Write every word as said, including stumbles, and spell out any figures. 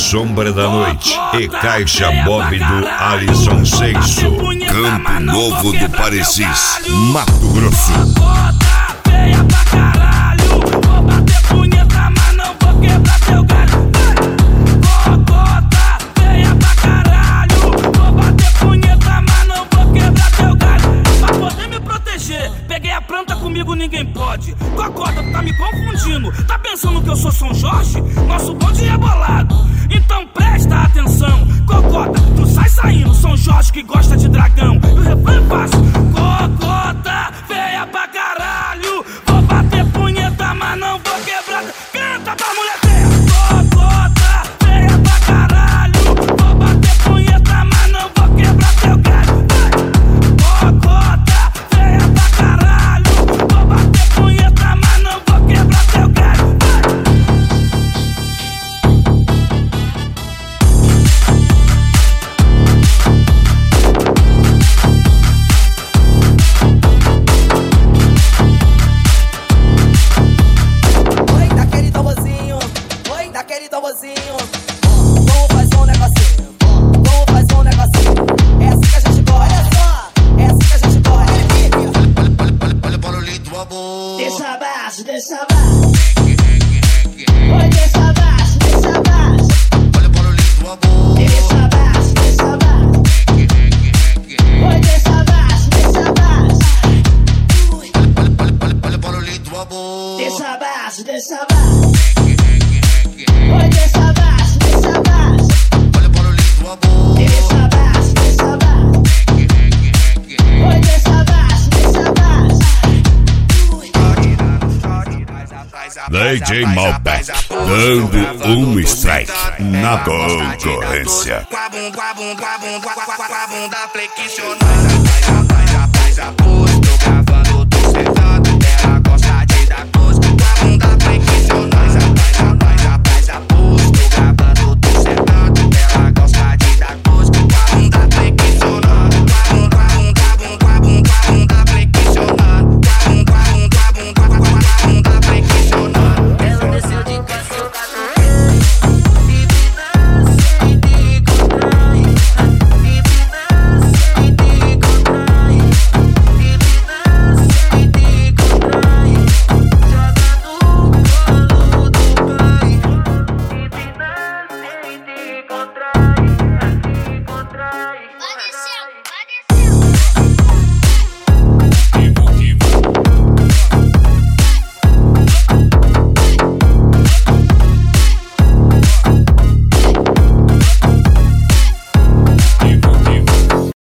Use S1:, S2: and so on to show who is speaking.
S1: Sombra da Noite e Caixa Bob do Alisson Seixo.
S2: Campo Novo do Parecis,
S1: Mato Grosso.
S3: Feia pra caralho, vou bater punheta, mas não vou quebrar teu galho. Cocota, feia pra caralho, vou bater punheta, mas não vou quebrar teu galho. Pra poder me proteger, peguei a planta, comigo ninguém pode. Cocota, tá me confundindo, tá pensando que eu sou São Jorge? Nosso bonde é bolado, então presta atenção. Cocota, tu sai saindo, São Jorge que gosta de dragão. E o refrão é fácil, cocota, feia pra caralho, vou bater punheta, mas não vou quebrar. Canta pra mulher feia. Cocota, feia pra caralho, vou bater punheta, mas não vou quebrar teu galho. Cocota, feia pra caralho, vou bater punheta, mas não vou quebrar teu galho.
S4: Daquele tamborzinho, vamos fazer um negocinho, vamos fazer um negocinho. É assim que a gente gosta, olha só, é assim que a gente gosta.
S2: olha para o lindo amor.
S4: Deixa abaixo, deixa abaixo. Oi, deixa abaixo, deixa abaixo.
S2: Olha para o lindo amor.
S4: Deixa abaixo, deixa abaixo. Oi, deixa abaixo, deixa abaixo.
S2: Olha para o lindo amor.
S4: Deixa abaixo, deixa abaixo. Oi, deixa abaixo, deixa abaixo.
S2: Olha para o lindo amor.
S4: Deixa abaixo, deixa abaixo. Oi, deixa abaixo, deixa abaixo.
S1: D J Malbec, dando um strike na concorrência.
S5: Com a bunda, com a bunda, com a bunda, com a bunda flexionando. Já, já, já, já, já, já, pois tô gravando.